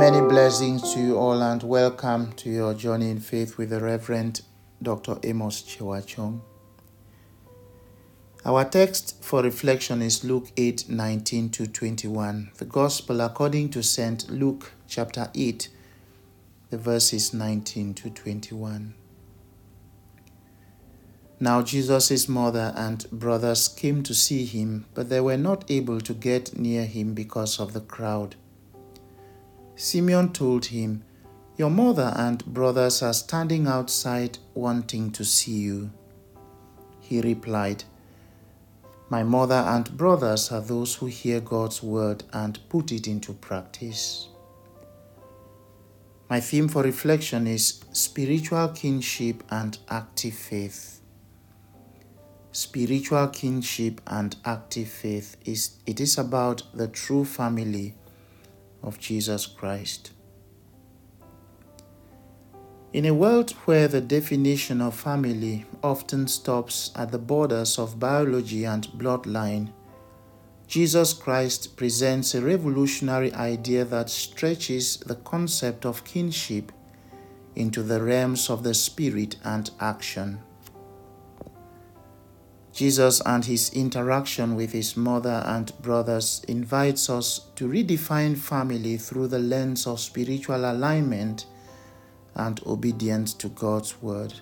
Many blessings to you all and welcome to your journey in faith with the Reverend Dr. Amos Chewachong. Our text for reflection is Luke 8:19 to 21. The Gospel according to St. Luke chapter 8, the verses 19 to 21. Now Jesus' mother and brothers came to see him, but they were not able to get near him because of the crowd. Simeon told him, "Your mother and brothers are standing outside wanting to see you." He replied, "My mother and brothers are those who hear God's word and put it into practice." My theme for reflection is spiritual kinship and active faith. Spiritual kinship and active faith is about the true family of Jesus Christ. In a world where the definition of family often stops at the borders of biology and bloodline, Jesus Christ presents a revolutionary idea that stretches the concept of kinship into the realms of the spirit and action. Jesus and his interaction with his mother and brothers invites us to redefine family through the lens of spiritual alignment and obedience to God's word.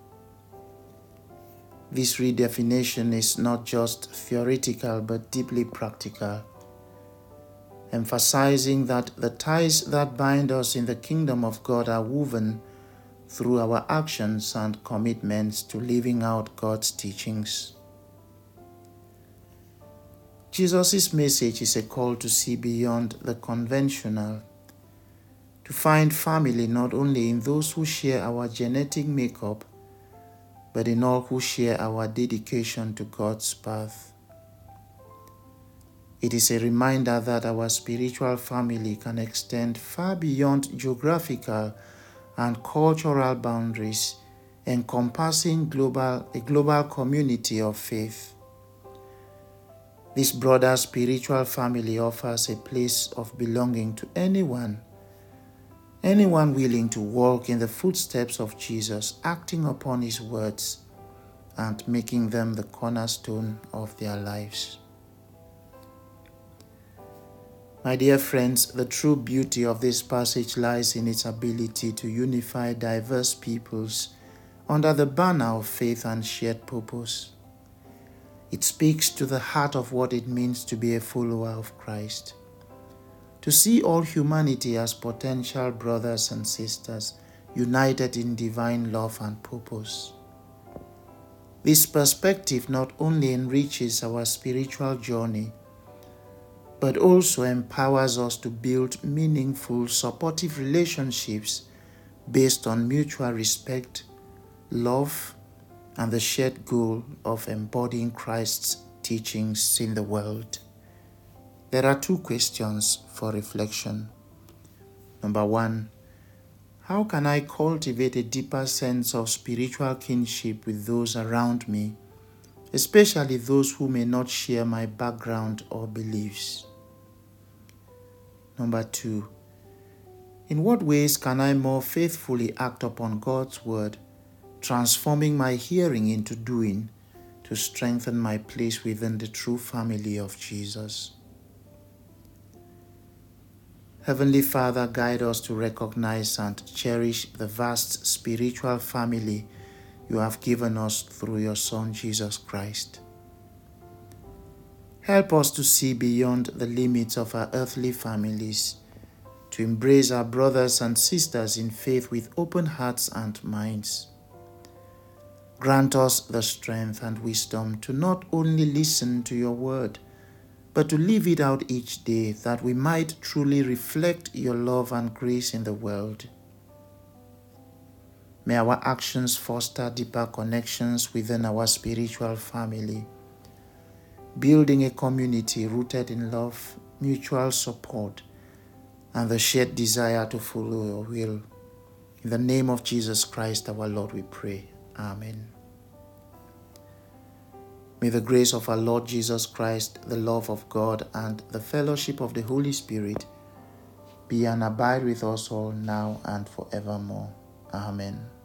This redefinition is not just theoretical but deeply practical, emphasizing that the ties that bind us in the kingdom of God are woven through our actions and commitments to living out God's teachings. Jesus' message is a call to see beyond the conventional, to find family not only in those who share our genetic makeup, but in all who share our dedication to God's path. It is a reminder that our spiritual family can extend far beyond geographical and cultural boundaries, encompassing a global community of faith. This broader spiritual family offers a place of belonging to anyone willing to walk in the footsteps of Jesus, acting upon his words and making them the cornerstone of their lives. My dear friends, the true beauty of this passage lies in its ability to unify diverse peoples under the banner of faith and shared purpose. It speaks to the heart of what it means to be a follower of Christ, to see all humanity as potential brothers and sisters, united in divine love and purpose. This perspective not only enriches our spiritual journey, but also empowers us to build meaningful, supportive relationships based on mutual respect, love, and the shared goal of embodying Christ's teachings in the world. There are two questions for reflection. Number one, how can I cultivate a deeper sense of spiritual kinship with those around me, especially those who may not share my background or beliefs? Number two, in what ways can I more faithfully act upon God's word, transforming my hearing into doing to strengthen my place within the true family of Jesus? Heavenly Father, guide us to recognize and cherish the vast spiritual family you have given us through your Son, Jesus Christ. Help us to see beyond the limits of our earthly families, to embrace our brothers and sisters in faith with open hearts and minds. Grant us the strength and wisdom to not only listen to your word, but to live it out each day, that we might truly reflect your love and grace in the world. May our actions foster deeper connections within our spiritual family, building a community rooted in love, mutual support, and the shared desire to follow your will. In the name of Jesus Christ, our Lord, we pray. Amen. May the grace of our Lord Jesus Christ, the love of God, and the fellowship of the Holy Spirit be and abide with us all now and forevermore. Amen.